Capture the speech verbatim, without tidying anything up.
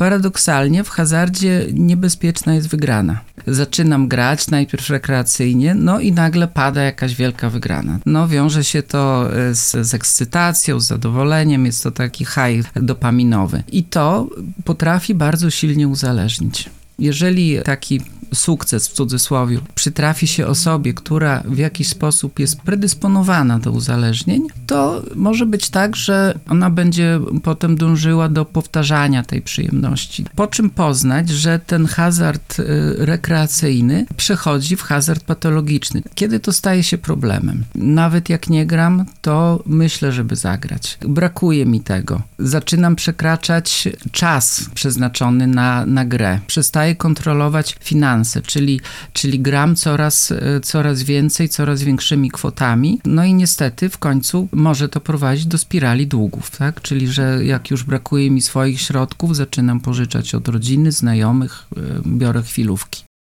Paradoksalnie w hazardzie niebezpieczna jest wygrana. Zaczynam grać najpierw rekreacyjnie, no i nagle pada jakaś wielka wygrana. No wiąże się to z, z ekscytacją, z zadowoleniem, jest to taki high dopaminowy. I to potrafi bardzo silnie uzależnić. Jeżeli taki sukces, w cudzysłowie, przytrafi się osobie, która w jakiś sposób jest predysponowana do uzależnień, to może być tak, że ona będzie potem dążyła do powtarzania tej przyjemności. Po czym poznać, że ten hazard y, rekreacyjny przechodzi w hazard patologiczny. Kiedy to staje się problemem? Nawet jak nie gram, to myślę, żeby zagrać. Brakuje mi tego. Zaczynam przekraczać czas przeznaczony na, na grę. Przestaję kontrolować finanse. Czyli, czyli gram coraz, coraz więcej, coraz większymi kwotami. No i niestety w końcu może to prowadzić do spirali długów, tak? Czyli, że jak już brakuje mi swoich środków, zaczynam pożyczać od rodziny, znajomych, biorę chwilówki.